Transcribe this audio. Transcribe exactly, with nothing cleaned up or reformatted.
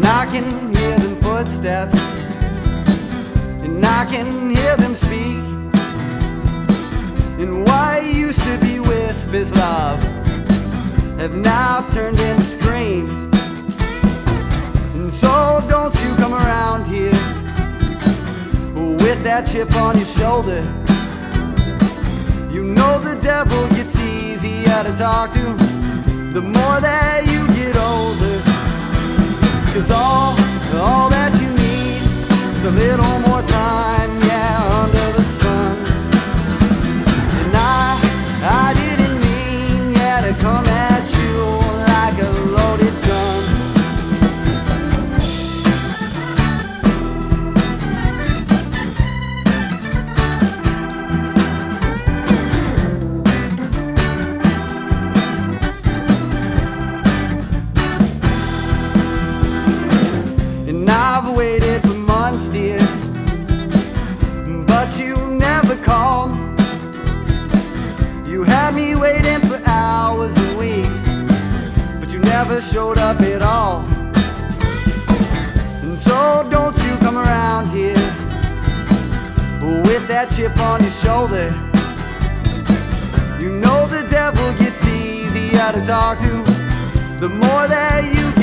I can hear them footsteps, and I can hear them speak. And what used to be whispers, love, have now turned into screams. And so don't you come around here with that chip on your shoulder. You know the devil gets easier to talk to the more that you get older. 'Cause all, all that you need is a little more time, yeah, under the sun. And I, I didn't mean, yeah, to come at you like a loaded gun. And I've waited for months, dear, but you never called. You had me waiting for hours and weeks, but you never showed up at all. And so don't you come around here with that chip on your shoulder. You know the devil gets easier to talk to the more that you